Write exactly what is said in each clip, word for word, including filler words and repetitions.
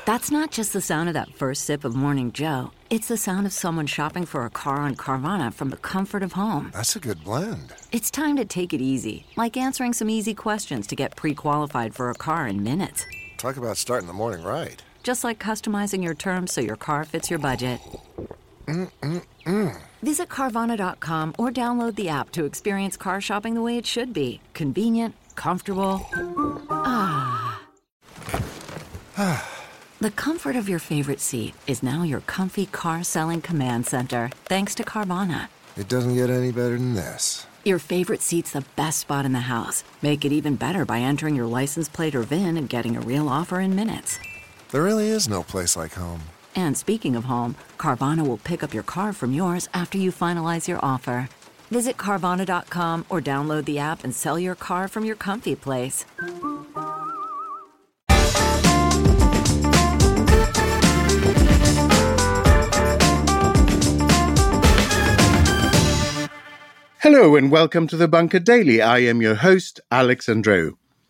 That's not just the sound of that first sip of Morning Joe. It's the sound of someone shopping for a car on Carvana from the comfort of home. That's a good blend. It's time to take it easy, like answering some easy questions to get pre-qualified for a car in minutes. Talk about starting the morning right. Just like customizing your terms so your car fits your budget. Mm-mm-mm. Visit Carvana dot com or download the app to experience car shopping the way it should be. Convenient, comfortable. Ah. The comfort of your favorite seat is now your comfy car-selling command center, thanks to Carvana. It doesn't get any better than this. Your favorite seat's the best spot in the house. Make it even better by entering your license plate or V I N and getting a real offer in minutes. There really is no place like home. And speaking of home, Carvana will pick up your car from yours after you finalize your offer. Visit Carvana dot com or download the app and sell your car from your comfy place. Hello and welcome to the Bunker Daily. I am your host, Alex Andreou.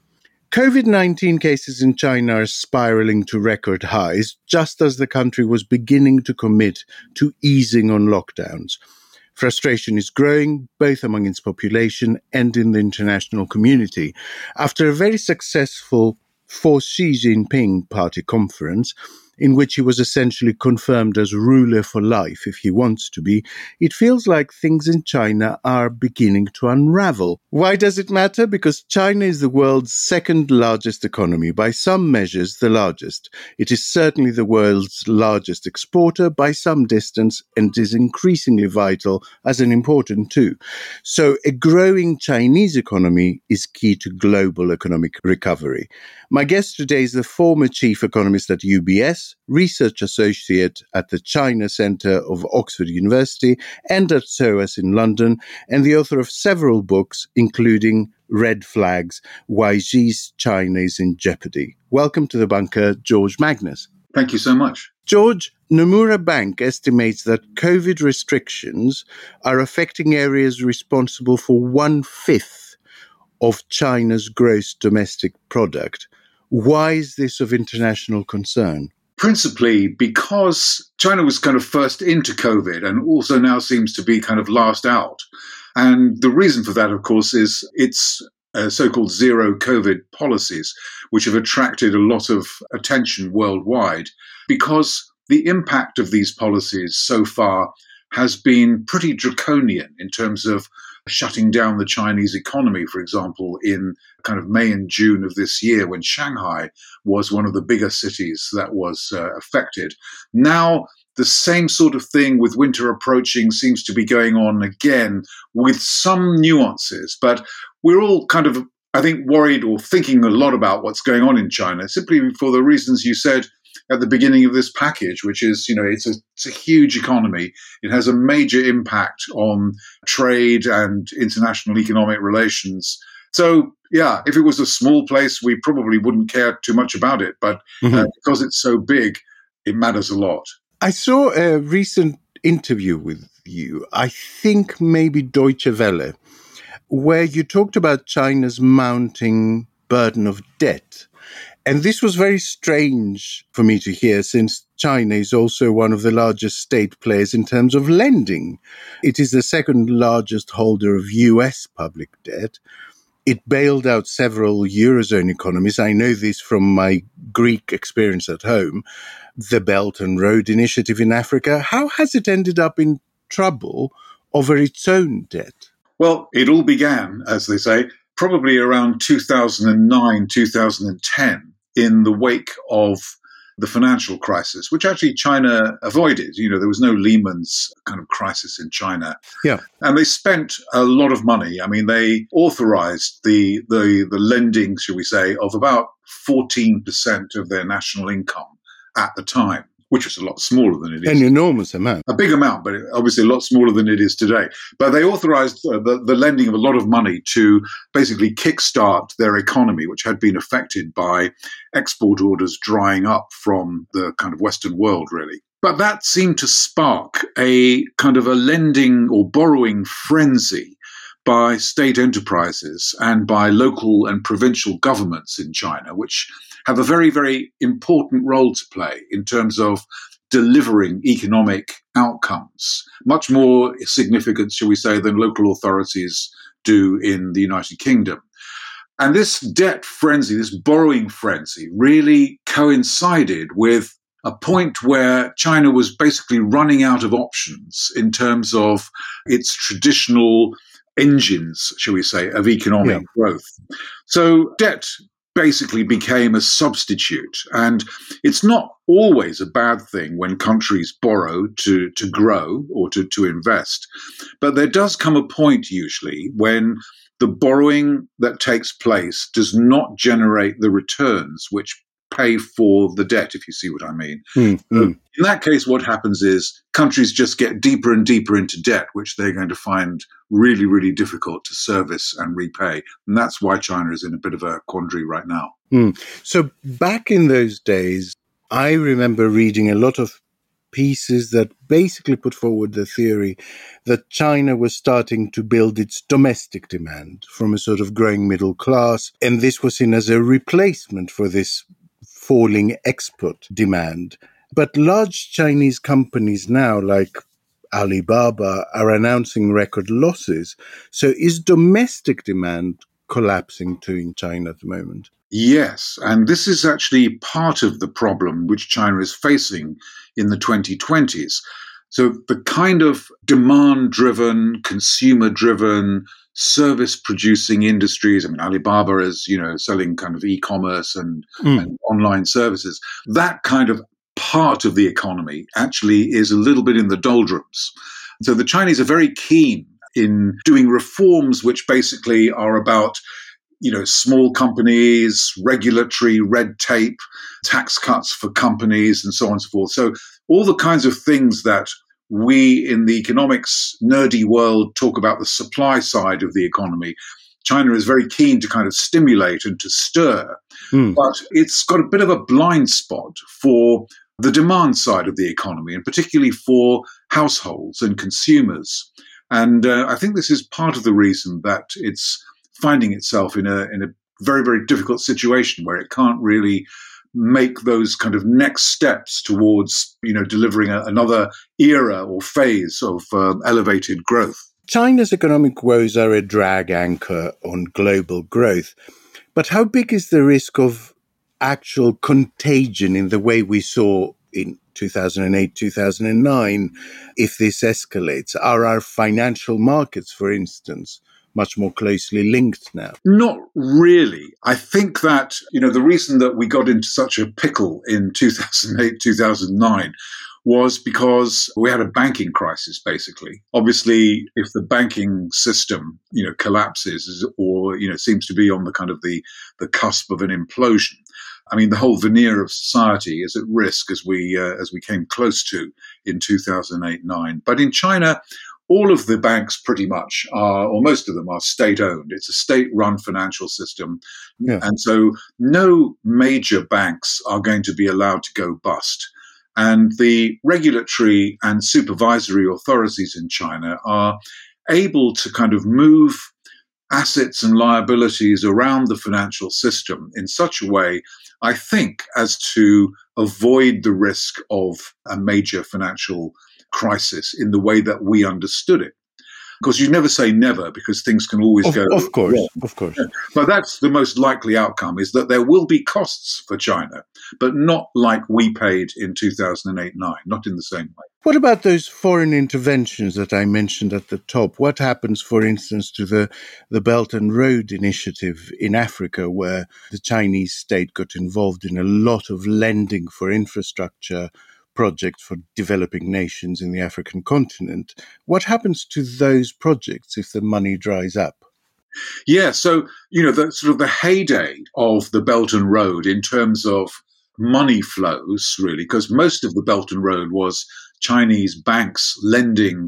covid nineteen cases in China are spiraling to record highs, just as the country was beginning to commit to easing on lockdowns. Frustration is growing, both among its population and in the international community. After a very successful For Xi Jinping Party conference, in which he was essentially confirmed as ruler for life if he wants to be, it feels like things in China are beginning to unravel. Why does it matter? Because China is the world's second largest economy, by some measures the largest. It is certainly the world's largest exporter by some distance and is increasingly vital as an important too. So a growing Chinese economy is key to global economic recovery. My guest today is the former chief economist at U B S, research associate at the China Centre of Oxford University and at S O A S in London, and the author of several books, including Red Flags, Why Xi's China is in Jeopardy. Welcome to the Bunker, George Magnus. Thank you so much. George, Nomura Bank estimates that COVID restrictions are affecting areas responsible for one-fifth of China's gross domestic product. Why is this of international concern? Principally because China was kind of first into COVID and also now seems to be kind of last out. And the reason for that, of course, is its uh, so-called zero COVID policies, which have attracted a lot of attention worldwide because the impact of these policies so far has been pretty draconian in terms of shutting down the Chinese economy, for example, in kind of May and June of this year when Shanghai was one of the bigger cities that was uh, affected. Now, the same sort of thing with winter approaching seems to be going on again with some nuances, but we're all kind of, I think, worried or thinking a lot about what's going on in China, simply for the reasons you said at the beginning of this package, which is, you know, it's a, it's a huge economy. It has a major impact on trade and international economic relations. So, yeah, if it was a small place, we probably wouldn't care too much about it. But mm-hmm. uh, because it's so big, it matters a lot. I saw a recent interview with you, I think maybe Deutsche Welle, where you talked about China's mounting burden of debt. And this was very strange for me to hear, since China is also one of the largest state players in terms of lending. It is the second largest holder of U S public debt. It bailed out several Eurozone economies. I know this from my Greek experience at home, the Belt and Road Initiative in Africa. How has it ended up in trouble over its own debt? Well, it all began, as they say, probably around two thousand nine, two thousand ten. In the wake of the financial crisis, which actually China avoided. You know, there was no Lehman's kind of crisis in China. Yeah. And they spent a lot of money. I mean, they authorized the the, the lending, shall we say, of about fourteen percent of their national income at the time, which was a lot smaller than it is. An enormous amount. A big amount, but obviously a lot smaller than it is today. But they authorized uh, the, the lending of a lot of money to basically kickstart their economy, which had been affected by export orders drying up from the kind of Western world, really. But that seemed to spark a kind of a lending or borrowing frenzy by state enterprises and by local and provincial governments in China, which have a very, very important role to play in terms of delivering economic outcomes, much more significant, shall we say, than local authorities do in the United Kingdom. And this debt frenzy, this borrowing frenzy, really coincided with a point where China was basically running out of options in terms of its traditional engines, shall we say, of economic yeah. growth. So debt basically became a substitute. And it's not always a bad thing when countries borrow to, to grow or to, to invest. But there does come a point usually when the borrowing that takes place does not generate the returns which pay for the debt, if you see what I mean. Mm, mm. In that case, what happens is countries just get deeper and deeper into debt, which they're going to find really, really difficult to service and repay. And that's why China is in a bit of a quandary right now. Mm. So back in those days, I remember reading a lot of pieces that basically put forward the theory that China was starting to build its domestic demand from a sort of growing middle class. And this was seen as a replacement for this falling export demand. But large Chinese companies now, like Alibaba, are announcing record losses. So is domestic demand collapsing too in China at the moment? Yes, and this is actually part of the problem which China is facing in the twenty twenties. So the kind of demand-driven, consumer-driven, service-producing industries, I mean, Alibaba is, you know, selling kind of e-commerce and, mm. and online services. That kind of part of the economy actually is a little bit in the doldrums. So the Chinese are very keen in doing reforms which basically are about, you know, small companies, regulatory red tape, tax cuts for companies, and so on and so forth. So all the kinds of things that we in the economics nerdy world talk about the supply side of the economy, China is very keen to kind of stimulate and to stir. Mm. But it's got a bit of a blind spot for the demand side of the economy, and particularly for households and consumers. And uh, I think this is part of the reason that it's finding itself in a in a very, very difficult situation where it can't really make those kind of next steps towards, you know, delivering a, another era or phase of uh, elevated growth. China's economic woes are a drag anchor on global growth. But how big is the risk of actual contagion in the way we saw in two thousand eight, two thousand nine if this escalates? Are our financial markets, for instance, much more closely linked now? Not really. I think that, you know, the reason that we got into such a pickle in two thousand eight, two thousand nine was because we had a banking crisis, basically. Obviously, if the banking system, you know, collapses or, you know, seems to be on the kind of the, the cusp of an implosion, I mean, the whole veneer of society is at risk as we uh, as we came close to in two thousand eight nine. But in China, all of the banks pretty much are, or most of them are state-owned. It's a state-run financial system. Yeah. And so no major banks are going to be allowed to go bust. And the regulatory and supervisory authorities in China are able to kind of move assets and liabilities around the financial system in such a way, I think, as to avoid the risk of a major financial crisis in the way that we understood it. Because you never say never, because things can always of, go Of course, wrong. of course. Yeah. But that's the most likely outcome, is that there will be costs for China, but not like we paid in two thousand eight nine, not in the same way. What about those foreign interventions that I mentioned at the top? What happens, for instance, to the, the Belt and Road Initiative in Africa, where the Chinese state got involved in a lot of lending for infrastructure projects for developing nations in the African continent? What happens to those projects if the money dries up? Yeah, so, you know, the sort of the heyday of the Belt and Road in terms of money flows, really, because most of the Belt and Road was Chinese banks lending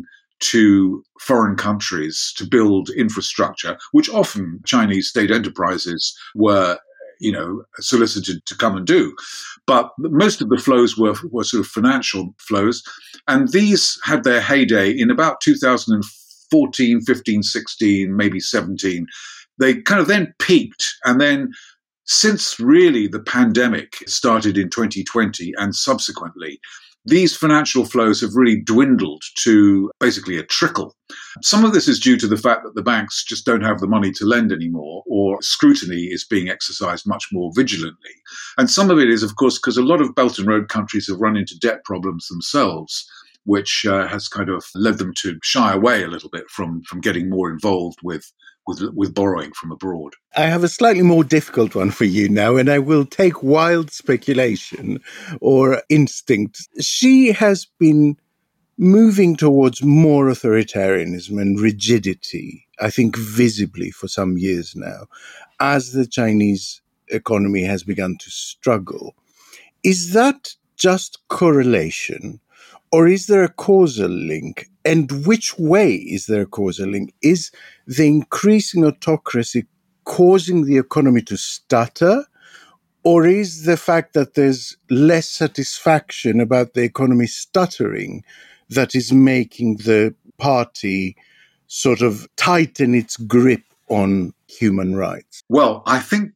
to foreign countries to build infrastructure, which often Chinese state enterprises were, you know, solicited to come and do. But most of the flows were, were sort of financial flows. And these had their heyday in about two thousand fourteen, fifteen, sixteen, maybe seventeen. They kind of then peaked. And then since really the pandemic started in twenty twenty and subsequently, these financial flows have really dwindled to basically a trickle. Some of this is due to the fact that the banks just don't have the money to lend anymore, or scrutiny is being exercised much more vigilantly. And some of it is, of course, because a lot of Belt and Road countries have run into debt problems themselves, which uh, has kind of led them to shy away a little bit from, from getting more involved with With, with borrowing from abroad. I have a slightly more difficult one for you now, and I will take wild speculation or instinct. She has been moving towards more authoritarianism and rigidity, I think visibly for some years now, as the Chinese economy has begun to struggle. Is that just correlation? Or is there a causal link? And which way is there a causal link? Is the increasing autocracy causing the economy to stutter? Or is the fact that there's less satisfaction about the economy stuttering that is making the party sort of tighten its grip on human rights? Well, I think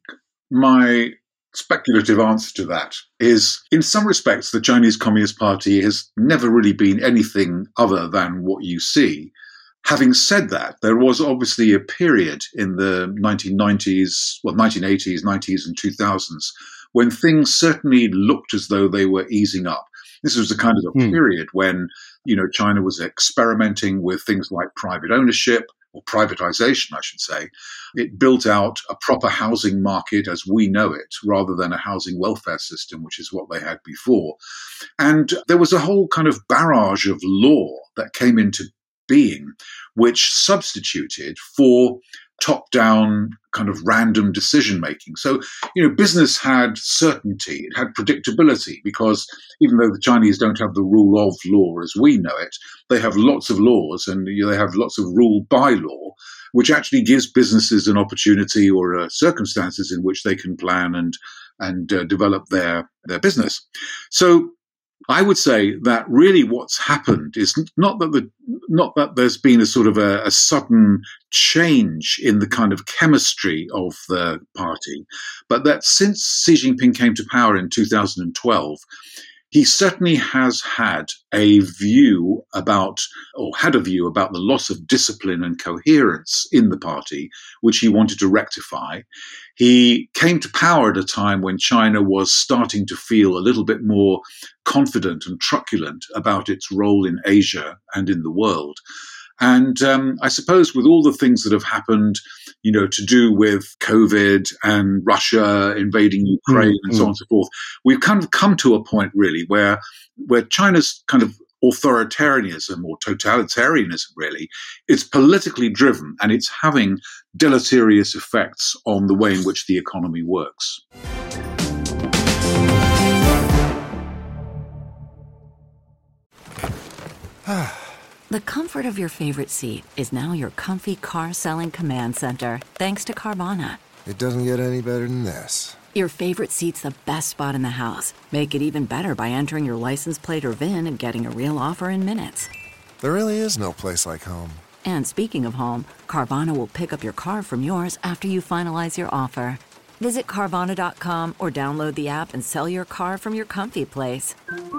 my speculative answer to that is, in some respects, the Chinese Communist Party has never really been anything other than what you see. Having said that, there was obviously a period in the nineteen nineties, well, nineteen eighties, nineties and two thousands, when things certainly looked as though they were easing up. This was a kind of a mm. period when, you know, China was experimenting with things like private ownership, or privatization, I should say. It built out a proper housing market as we know it, rather than a housing welfare system, which is what they had before. And there was a whole kind of barrage of law that came into being, which substituted for top-down kind of random decision-making. So, you know, business had certainty, it had predictability, because even though the Chinese don't have the rule of law as we know it, they have lots of laws and you know, they have lots of rule by law, which actually gives businesses an opportunity or uh, circumstances in which they can plan and and uh, develop their, their business. So I would say that really what's happened is not that the not that there's been a sort of a, a sudden change in the kind of chemistry of the party, but that since Xi Jinping came to power in two thousand twelve, he certainly has had a view about, or had a view about the loss of discipline and coherence in the party, which he wanted to rectify. He came to power at a time when China was starting to feel a little bit more confident and truculent about its role in Asia and in the world. And um, I suppose with all the things that have happened, you know, to do with COVID and Russia invading Ukraine mm-hmm. and so on and so forth, we've kind of come to a point really where where China's kind of authoritarianism or totalitarianism really, it's politically driven and it's having deleterious effects on the way in which the economy works. The comfort of your favorite seat is now your comfy car-selling command center, thanks to Carvana. It doesn't get any better than this. Your favorite seat's the best spot in the house. Make it even better by entering your license plate or V I N and getting a real offer in minutes. There really is no place like home. And speaking of home, Carvana will pick up your car from yours after you finalize your offer. Visit Carvana dot com or download the app and sell your car from your comfy place.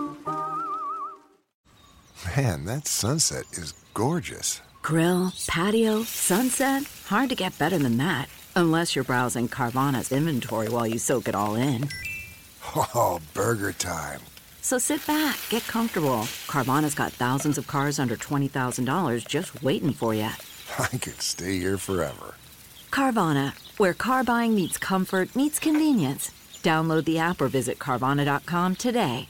Man, that sunset is gorgeous. Grill, patio, sunset. Hard to get better than that. Unless you're browsing Carvana's inventory while you soak it all in. Oh, burger time. So sit back, get comfortable. Carvana's got thousands of cars under twenty thousand dollars just waiting for you. I could stay here forever. Carvana, where car buying meets comfort, meets convenience. Download the app or visit Carvana dot com today.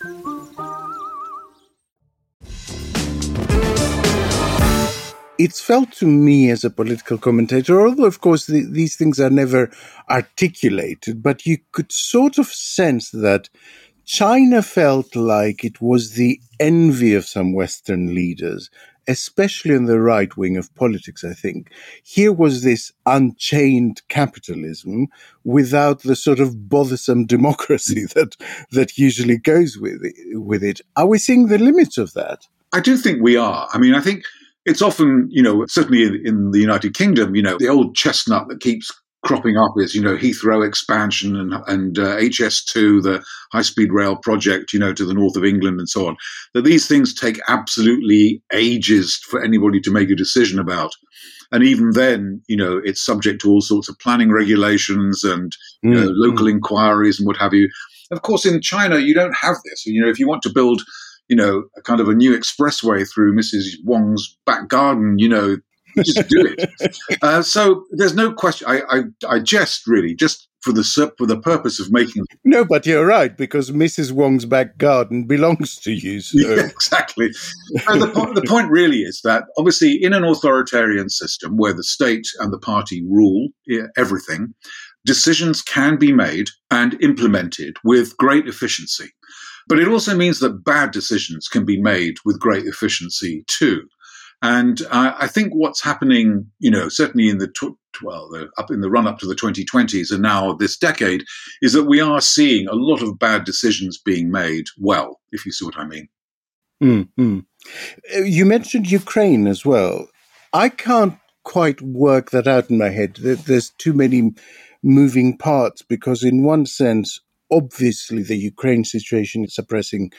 It's felt to me as a political commentator, although of course the, these things are never articulated, but you could sort of sense that China felt like it was the envy of some Western leaders, especially in the right wing of politics, I think. Here was this unchained capitalism without the sort of bothersome democracy that that usually goes with it, with it. Are we seeing the limits of that? I do think we are. I mean, I think it's often, you know, certainly in, in the United Kingdom, you know, the old chestnut that keeps cropping up is, you know, Heathrow expansion and, and uh, H S two, the high-speed rail project, you know, to the north of England and so on, that these things take absolutely ages for anybody to make a decision about. And even then, you know, it's subject to all sorts of planning regulations and you know, mm-hmm. local inquiries and what have you. Of course, in China, you don't have this. You know, if you want to build, you know, a kind of a new expressway through Missus Wong's back garden, you know, you just do it. Uh, so there's no question. I, I, I jest really, just for the for the purpose of making. No, but you're right, because Missus Wong's back garden belongs to you. So. Yeah, exactly. And the, po- the point really is that obviously in an authoritarian system where the state and the party rule everything, decisions can be made and implemented with great efficiency. But it also means that bad decisions can be made with great efficiency too. And uh, I think what's happening, you know, certainly in the tw- well, the, up in the run up to the twenty twenties and now this decade, is that we are seeing a lot of bad decisions being made. Well, if you see what I mean. Mm-hmm. You mentioned Ukraine as well. I can't quite work that out in my head. There's too many moving parts because, in one sense, obviously the Ukraine situation is suppressing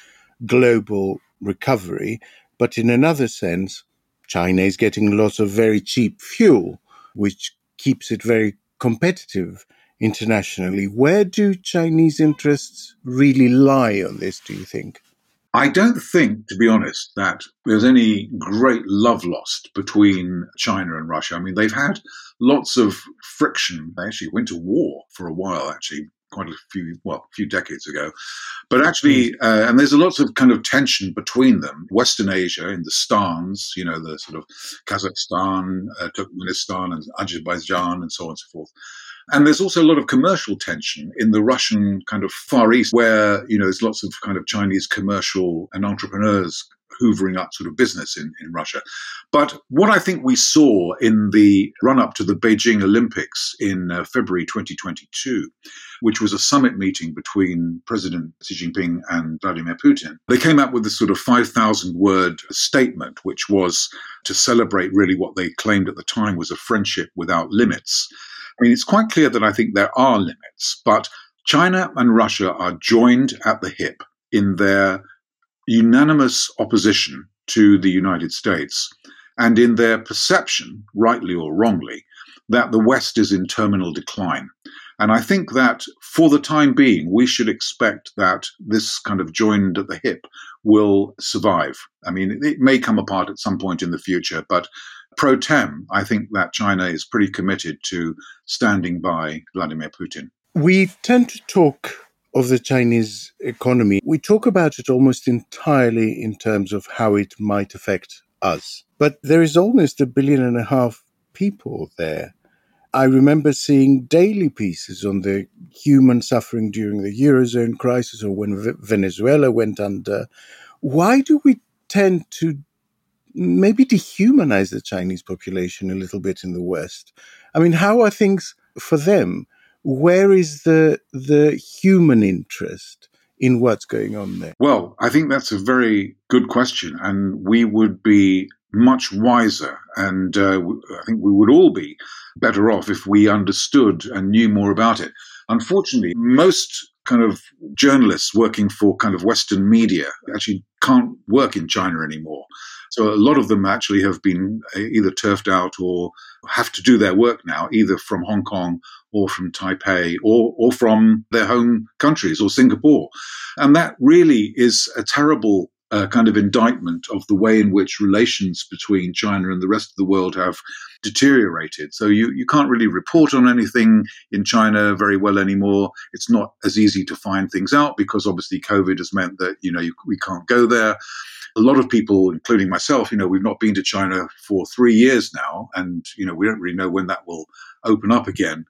global recovery, but in another sense, China is getting lots of very cheap fuel, which keeps it very competitive internationally. Where do Chinese interests really lie on this, do you think? I don't think, to be honest, that there's any great love lost between China and Russia. I mean, they've had lots of friction. They actually went to war for a while, actually, quite a few, well, a few decades ago. But actually, uh, and there's lots of kind of tension between them. Western Asia, in the Stans, you know, the sort of Kazakhstan, uh, Turkmenistan, and Azerbaijan, and so on and so forth. And there's also a lot of commercial tension in the Russian kind of Far East, where, you know, there's lots of kind of Chinese commercial and entrepreneurs hoovering up sort of business in, in Russia. But what I think we saw in the run-up to the Beijing Olympics in uh, February twenty twenty-two, which was a summit meeting between President Xi Jinping and Vladimir Putin, they came up with this sort of five thousand word statement, which was to celebrate really what they claimed at the time was a friendship without limits. I mean, it's quite clear that I think there are limits, but China and Russia are joined at the hip in their unanimous opposition to the United States and in their perception, rightly or wrongly, that the West is in terminal decline. And I think that for the time being, we should expect that this kind of joined at the hip will survive. I mean, it may come apart at some point in the future, but pro tem, I think that China is pretty committed to standing by Vladimir Putin. We tend to talk of the Chinese economy. We talk about it almost entirely in terms of how it might affect us. But there is almost a billion and a half people there. I remember seeing daily pieces on the human suffering during the Eurozone crisis or when v- Venezuela went under. Why do we tend to maybe dehumanize the Chinese population a little bit in the West? I mean, how are things for them? Where is the the human interest in what's going on there? Well, I think that's a very good question, and we would be much wiser, and uh, I think we would all be better off if we understood and knew more about it. Unfortunately, most kind of journalists working for kind of Western media actually can't work in China anymore. So a lot of them actually have been either turfed out or have to do their work now, either from Hong Kong or from Taipei or, or from their home countries or Singapore. And that really is a terrible uh, kind of indictment of the way in which relations between China and the rest of the world have deteriorated. So you, you can't really report on anything in China very well anymore. It's not as easy to find things out because obviously COVID has meant that, you know, you, we can't go there. A lot of people, including myself, you know, we've not been to China for three years now, and, you know, we don't really know when that will open up again.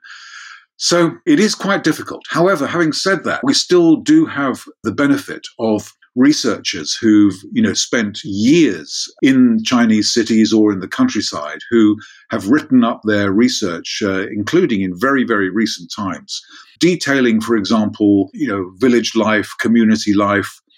So it is quite difficult. However, having said that, we still do have the benefit of researchers who've, you know, spent years in Chinese cities or in the countryside who have written up their research, uh, including in very, very recent times, detailing, for example, you know, village life, community life,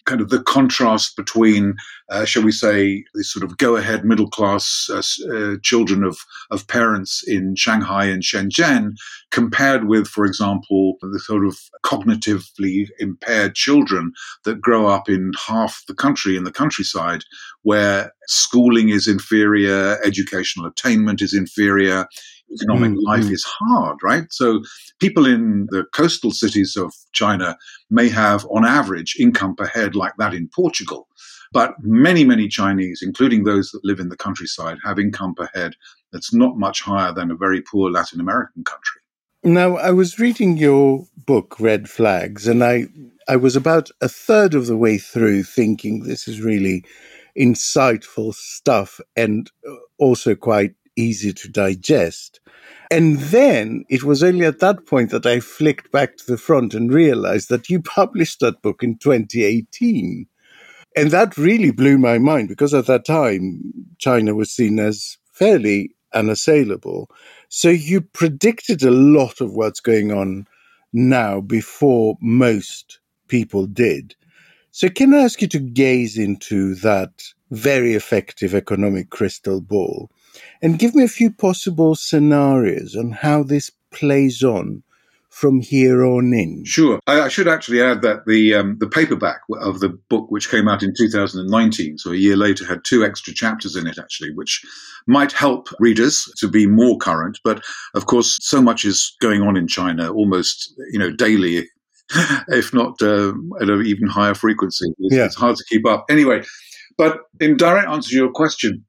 kind of the contrast between, uh, shall we say, the sort of go-ahead middle-class uh, uh, children of, of parents in Shanghai and Shenzhen, compared with, for example, the sort of cognitively impaired children that grow up in half the country, in the countryside, where schooling is inferior, educational attainment is inferior, economic mm-hmm. life is hard, right? So people in the coastal cities of China may have, on average, income per head like that in Portugal. But many, many Chinese, including those that live in the countryside, have income per head that's not much higher than a very poor Latin American country. Now, I was reading your book, Red Flags, and I, I was about a third of the way through thinking this is really insightful stuff and also quite easy to digest. And then it was only at that point that I flicked back to the front and realized that you published that book in twenty eighteen. And that really blew my mind because at that time, China was seen as fairly unassailable. So you predicted a lot of what's going on now before most people did. So can I ask you to gaze into that very effective economic crystal ball and give me a few possible scenarios on how this plays on from here on in? Sure. I, I should actually add that the um, the paperback of the book, which came out in two thousand nineteen, so a year later, had two extra chapters in it, actually, which might help readers to be more current. But, of course, so much is going on in China almost, you know, daily, if not uh, at an even higher frequency. It's, yeah. it's hard to keep up. Anyway, but in direct answer to your question,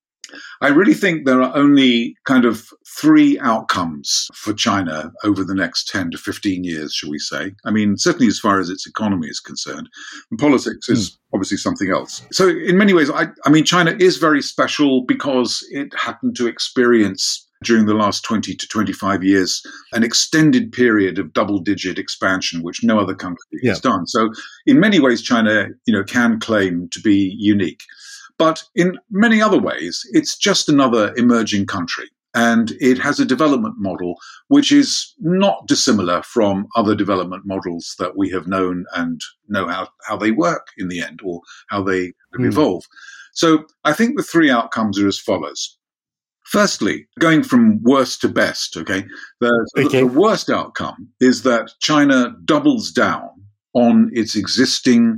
I really think there are only kind of three outcomes for China over the next ten to fifteen years, shall we say. I mean, certainly as far as its economy is concerned. And politics is mm. obviously something else. So in many ways, I, I mean, China is very special because it happened to experience during the last twenty to twenty-five years an extended period of double-digit expansion, which no other country yeah. has done. So in many ways, China, you know, can claim to be unique. But in many other ways, it's just another emerging country. And it has a development model which is not dissimilar from other development models that we have known and know how, how they work in the end or how they mm. evolve. So I think the three outcomes are as follows. Firstly, going from worst to best, okay, the, okay. the worst outcome is that China doubles down on its existing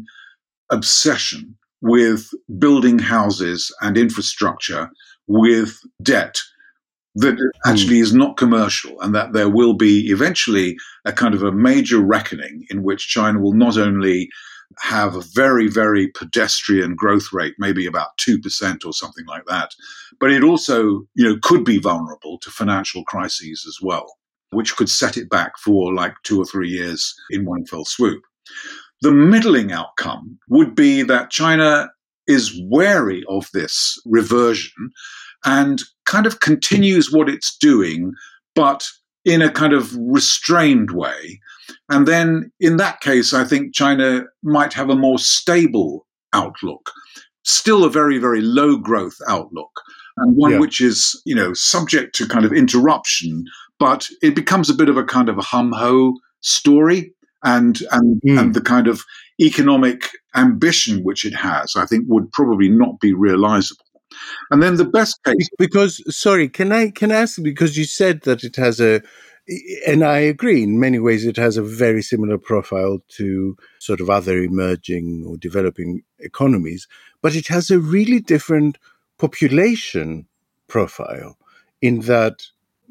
obsession with building houses and infrastructure with debt that actually is not commercial, and that there will be eventually a kind of a major reckoning in which China will not only have a very, very pedestrian growth rate, maybe about two percent or something like that, but it also, you know, could be vulnerable to financial crises as well, which could set it back for like two or three years in one fell swoop. The middling outcome would be that China is wary of this reversion and kind of continues what it's doing, but in a kind of restrained way. And then in that case, I think China might have a more stable outlook, still a very, very low growth outlook, and one yeah. which is, you know, subject to kind of interruption, but it becomes a bit of a kind of a hum-ho story. And and, mm. and the kind of economic ambition which it has, I think, would probably not be realizable. And then the best case, because sorry, can I can I ask, because you said that it has a, and I agree in many ways it has a very similar profile to sort of other emerging or developing economies, but it has a really different population profile in that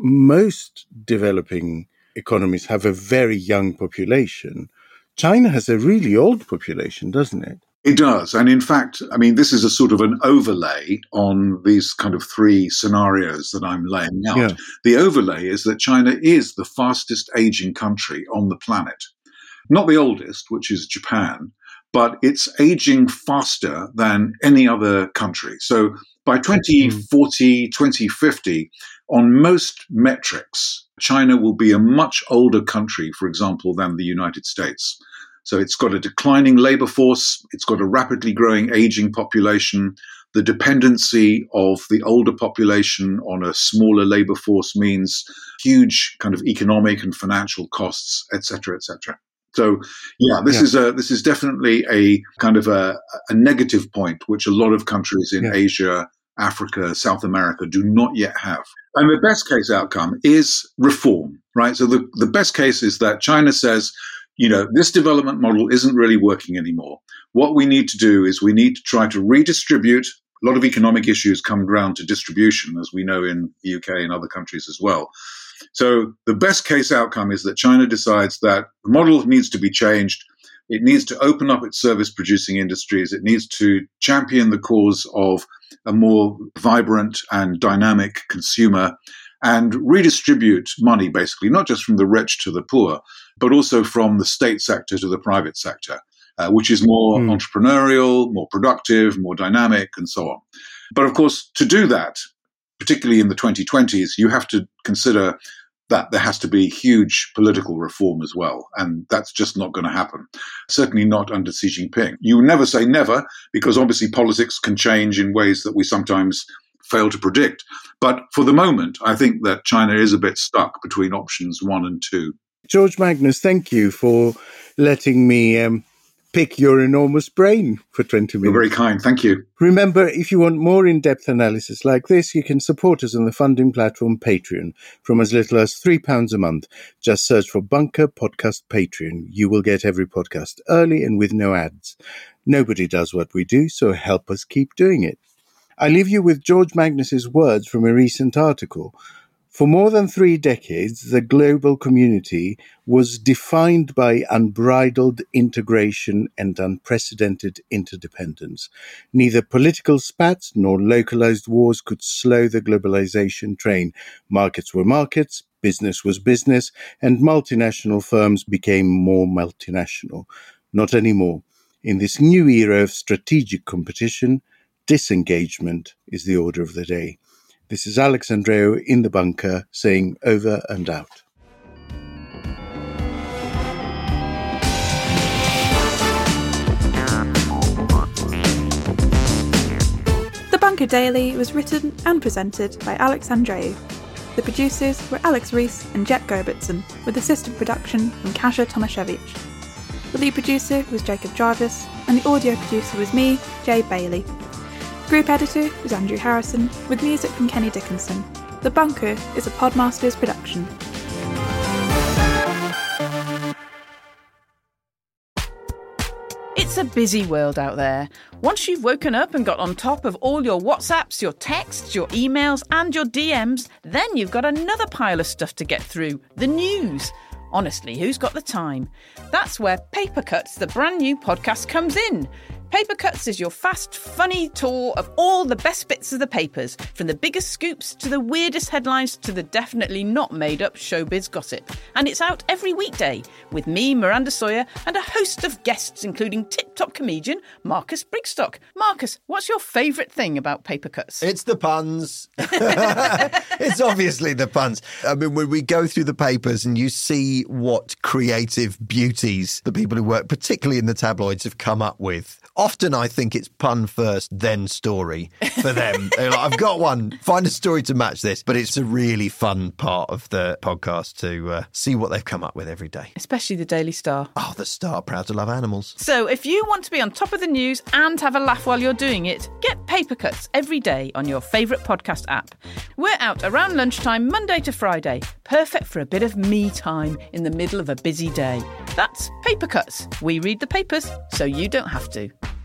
most developing economies have a very young population. China has a really old population, doesn't it? It does. And in fact, I mean, this is a sort of an overlay on these kind of three scenarios that I'm laying out. Yeah. The overlay is that China is the fastest aging country on the planet. Not the oldest, which is Japan, but it's aging faster than any other country. So by twenty forty, mm. twenty fifty, on most metrics, China will be a much older country, for example, than the United States. So it's got a declining labor force, it's got a rapidly growing aging population. The dependency of the older population on a smaller labor force means huge kind of economic and financial costs, et cetera, et cetera. So, yeah, this Yeah. is a this is definitely a kind of a, a negative point, which a lot of countries in Yeah. Asia, Africa, South America do not yet have. And the best case outcome is reform, right? So the, the best case is that China says, you know, this development model isn't really working anymore. What we need to do is we need to try to redistribute. A lot of economic issues come down to distribution, as we know in the U K and other countries as well. So the best case outcome is that China decides that the model needs to be changed. It needs to open up its service-producing industries. It needs to champion the cause of a more vibrant and dynamic consumer and redistribute money, basically, not just from the rich to the poor, but also from the state sector to the private sector, uh, which is more mm. entrepreneurial, more productive, more dynamic, and so on. But of course, to do that, particularly in the twenty twenties, you have to consider that there has to be huge political reform as well. And that's just not going to happen. Certainly not under Xi Jinping. You never say never, because obviously politics can change in ways that we sometimes fail to predict. But for the moment, I think that China is a bit stuck between options one and two. George Magnus, thank you for letting me um, pick your enormous brain for twenty minutes. You're very kind. Thank you. Remember, if you want more in-depth analysis like this, you can support us on the funding platform Patreon from as little as three pounds a month. Just search for Bunker Podcast Patreon. You will get every podcast early and with no ads. Nobody does what we do, so help us keep doing it. I leave you with George Magnus's words from a recent article. For more than three decades, the global community was defined by unbridled integration and unprecedented interdependence. Neither political spats nor localized wars could slow the globalization train. Markets were markets, business was business, and multinational firms became more multinational. Not anymore. In this new era of strategic competition, disengagement is the order of the day. This is Alex Andreou in the bunker saying over and out. The Bunker Daily was written and presented by Alex Andreou. The producers were Alex Rees and Jet Gerbertson, with assistant production from Kasia Tomaszewicz. The lead producer was Jacob Jarvis, and the audio producer was me, Jay Bailey. Group editor was Andrew Harrison, with music from Kenny Dickinson. The Bunker is a Podmasters production. It's a busy world out there. Once you've woken up and got on top of all your WhatsApps, your texts, your emails and your D Ms, then you've got another pile of stuff to get through, the news. Honestly, who's got the time? That's where Paper Cuts, the brand new podcast, comes in. Paper Cuts is your fast, funny tour of all the best bits of the papers, from the biggest scoops to the weirdest headlines to the definitely not made-up showbiz gossip. And it's out every weekday, with me, Miranda Sawyer, and a host of guests, including tip-top comedian Marcus Brigstock. Marcus, what's your favourite thing about Paper Cuts? It's the puns. It's obviously the puns. I mean, when we go through the papers and you see what creative beauties the people who work, particularly in the tabloids, have come up with. Often I think it's pun first, then story for them. They're like, I've got one, find a story to match this. But it's a really fun part of the podcast to uh, see what they've come up with every day. Especially the Daily Star. Oh, the Star, proud to love animals. So if you want to be on top of the news and have a laugh while you're doing it, get Paper Cuts every day on your favourite podcast app. We're out around lunchtime, Monday to Friday. Perfect for a bit of me time in the middle of a busy day. That's Paper Cuts. We read the papers, so you don't have to.